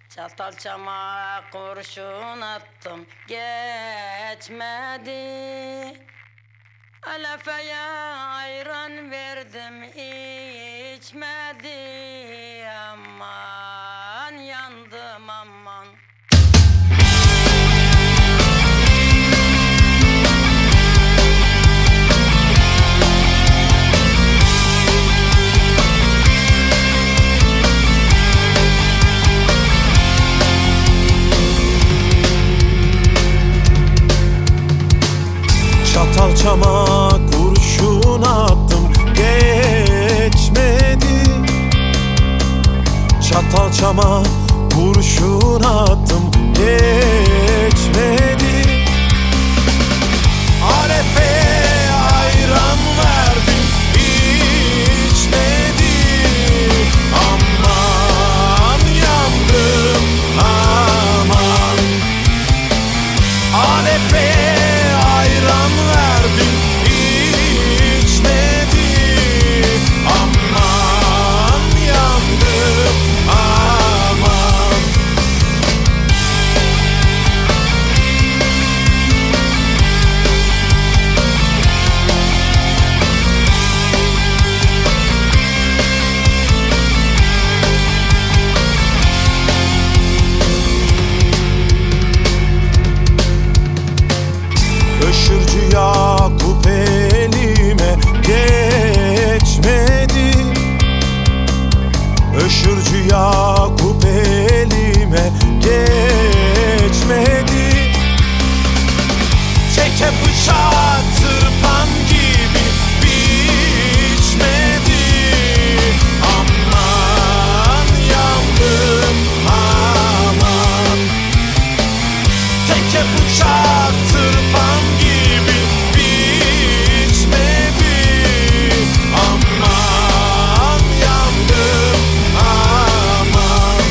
Çatalçama kurşun attım geçmedi. Alefeye ayran verdim içmedi. Aman yandım aman. Çatalçama kurşun attım geçmedi. Çatalçama kurşun attım geçmedi. Arefe'ye ayran verdim içmedi. Aman yandım aman. Arefe'ye ayran verdim içmedi. Aman yandım aman. Öşürcü Yakup elime geçmedi. Öşürcü Yakup elime geçmedi. Teke bıçak tırpan gibi biçmedi. Aman yandım aman. Teke bıçak tırpan gibi biçmedi. Aman yandım aman.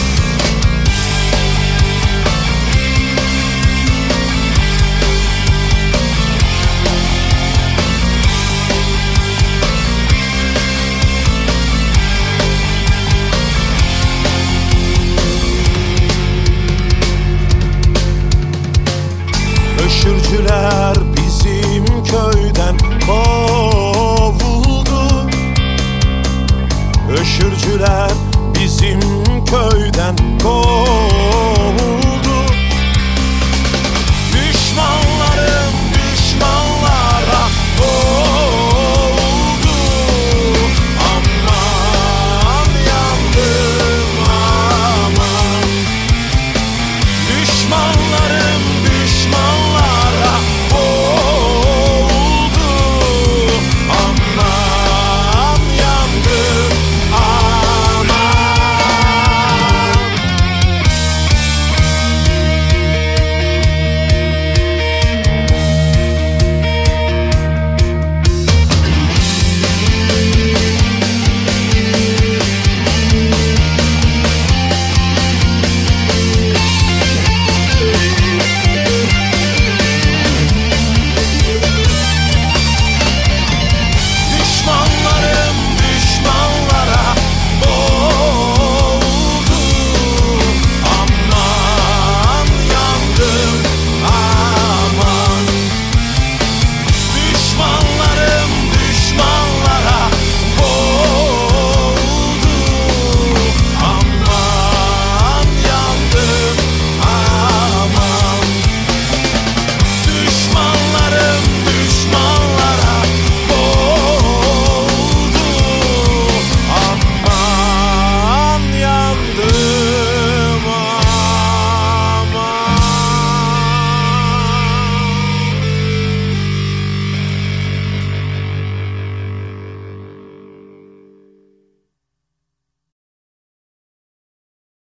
Öşürcüler bizim köyden kovuldu. Öşürcüler bizim köyden kovuldu.